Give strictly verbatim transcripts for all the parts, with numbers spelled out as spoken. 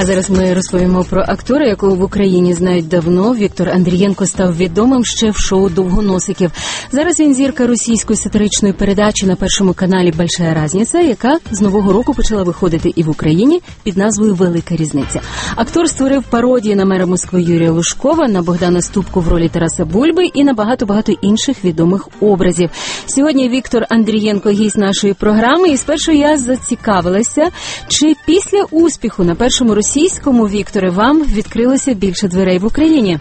А зараз ми розповімо про актора, якого в Україні знають давно. Віктор Андрієнко став відомим ще в шоу «Довгоносиків». Зараз він зірка російської сатиричної передачі на Першому каналі «Большая разниця», яка з нового року почала виходити і в Україні під назвою «Велика різниця». Актор створив пародії на мера Москви Юрія Лужкова, на Богдана Ступку в ролі Тараса Бульби і на багато-багато інших відомих образів. Сьогодні Віктор Андрієнко – гість нашої програми, і спершу я зацікавилася, чи після успіху на Першому російському, Вікторе, вам відкрилося більше дверей в Україні?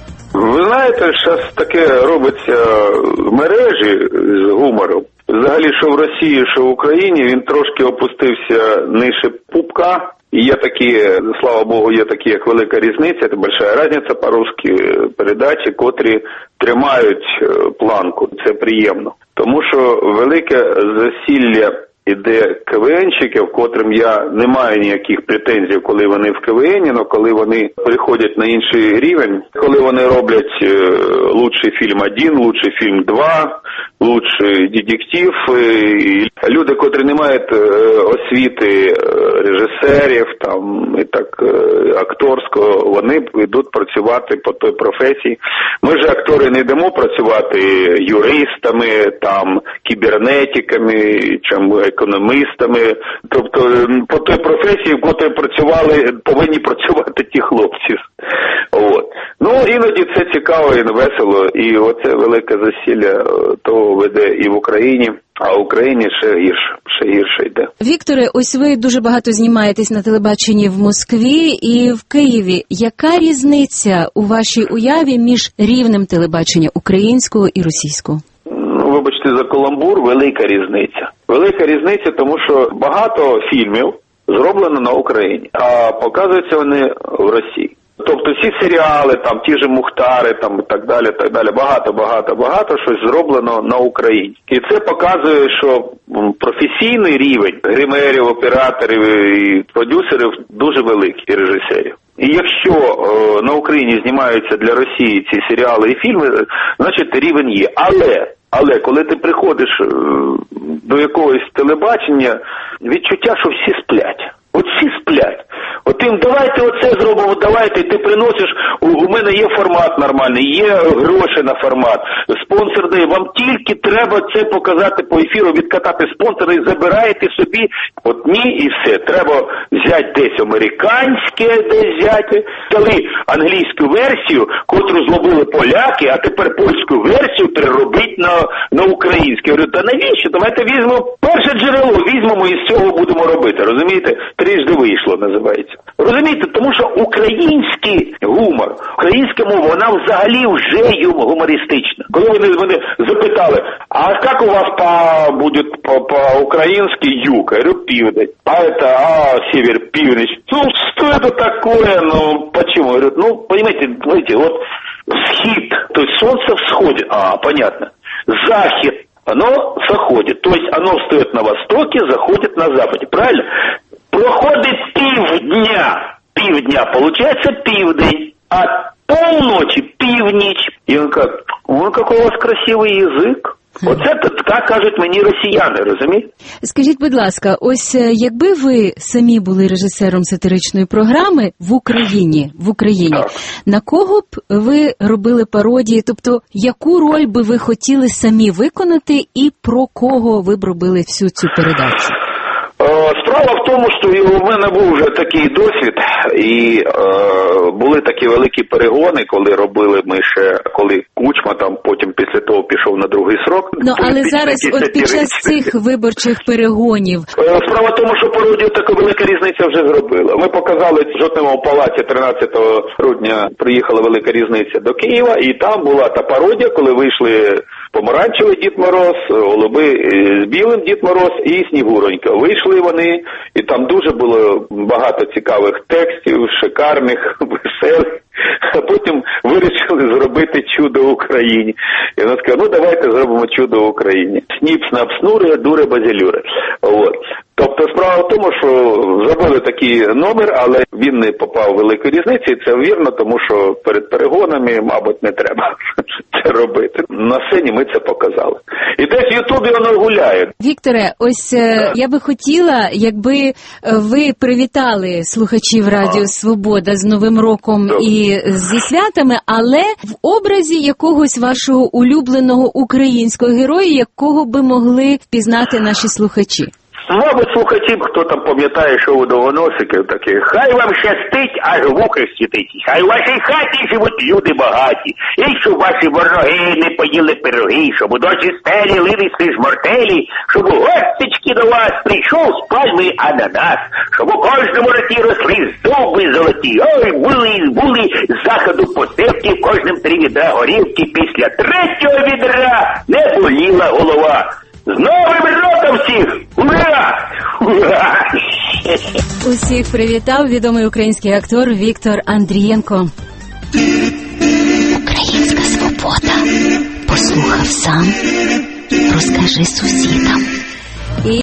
Ви знаєте, зараз таке робиться в мережі з гумором. Взагалі, що в Росії, що в Україні, він трошки опустився нижче пупка. І є такі, слава Богу, є такі, як «Велика різниця», це «Большая разниця» по-русски, передачі, котрі тримають планку. Це приємно. Тому що велике засілля іде КВНщиків, котрим я не маю ніяких претензій, коли вони в КВНі, але коли вони приходять на інший рівень, коли вони роблять е, лучший фільм один, лучший фільм два, лучший детектив, і люди, котрі не мають е, освіти е, режисерів, там, і так, е, акторського, вони йдуть працювати по той професії. Ми ж, актори, не йдемо працювати юристами, там, кібернетиками, чим економістами, тобто по той професії, в котрій працювали, повинні працювати ті хлопці. От. Ну, іноді це цікаво і весело, і оце велике засілля того веде і в Україні, а в Україні ще гірше, ще гірше йде. Вікторе, ось ви дуже багато знімаєтесь на телебаченні в Москві і в Києві. Яка різниця у вашій уяві між рівнем телебачення українського і російського? Вибачте за каламбур, велика різниця. Велика різниця, тому що багато фільмів зроблено на Україні, а показуються вони в Росії. Тобто всі серіали, там ті ж Мухтари, там і так далі, так далі, багато, багато, багато щось зроблено на Україні. І це показує, що професійний рівень гримерів, операторів і продюсерів дуже великий, і режисерів. І якщо е, на Україні знімаються для Росії ці серіали і фільми, значить рівень є. Але, але коли ти приходиш е, до якогось телебачення, відчуття, що всі сплять. От всі сплять. От їм давайте оце зробимо, давайте, ти приносиш, у, у мене є формат нормальний, є гроші на формат, спонсор дає, вам тільки треба це показати по ефіру, відкатати спонсора і забираєте собі, от ні і все. Треба взяти десь американське, десь взяти, дали англійську версію, котру зробили поляки, а тепер польську версію переробити на, на українське. Я говорю, та навіщо? Давайте візьмемо перше джерело, візьмемо і з цього будемо робити, розумієте? Трижди вийшло, називається. Розумієте, тому що український гумор, українська мова, вона взагалі вже гумористична. Коли вони мене запитали, а як у вас по, буде по-українськи юг? Я говорю, південь. А это, а, север, північ. Ну, что это такое? Ну, почему? Я говорю, ну, понимаете, знаете, вот схід, то есть солнце всходит. А, понятно. Захід, оно заходит. То есть оно встает на востоке, заходит на западе. Правильно? Проходить півдня, півдня, получается південь, а полночи північ. І він каже, ой, какой у вас красивий язик. Оце так кажуть мені росіяни, розумієте? Скажіть, будь ласка, ось якби ви самі були режисером сатиричної програми в Україні, в Україні, так, на кого б ви робили пародії, тобто яку роль би ви хотіли самі виконати і про кого ви б робили всю цю передачу? Справа в тому, що у мене був вже такий досвід, і е, були такі великі перегони, коли робили ми ще, коли Кучма там потім після того пішов на другий срок. Ну, але зараз от під час цих виборчих перегонів... Справа в тому, що пародію таку велика різниця вже зробила. Ми показали в Жовтневому палаці тринадцятого грудня, приїхала велика різниця до Києва, і там була та пародія, коли вийшли помаранчевий Дід Мороз, голуби з білим Дід Мороз і Снігуронька. Вийшли вони, і там дуже було багато цікавих текстів, шикарних, веселих. А потім вирішили зробити чудо в Україні. І вона сказала, ну давайте зробимо чудо в Україні. Сніп, снап, снури, дуре, базілюри. От. Тобто справа в тому, що зробили такий номер, але він не попав у велику різницю, і це вірно, тому що перед перегонами, мабуть, не треба це робити. На сцені ми це показали. І десь в Ютубі воно гуляє. Вікторе, ось е, я би хотіла, якби ви привітали слухачів Радіо Свобода з Новим роком Добре. і зі святами, але в образі якогось вашого улюбленого українського героя, якого би могли впізнати наші слухачі. Мабуть, слухачі, хто там пам'ятає шоу довгоносиків таке, хай вам щастить, аж вухи світить, хай у вашій хаті живуть люди багаті, і щоб ваші вороги не поїли пироги, щоб у дочі стелі лилися жмортелі, щоб у гостечки до вас прийшов з пальми ананас, щоб у кожному роті росли зуби золоті, ой, були, були з заходу посипки, в кожним три відра горілки, після третього відра не боліла голова. З Новим роком всіх! Ура! Ура! Усіх привітав відомий український актор Віктор Андрієнко. Українська свобода. Послухав сам, розкажи сусідам.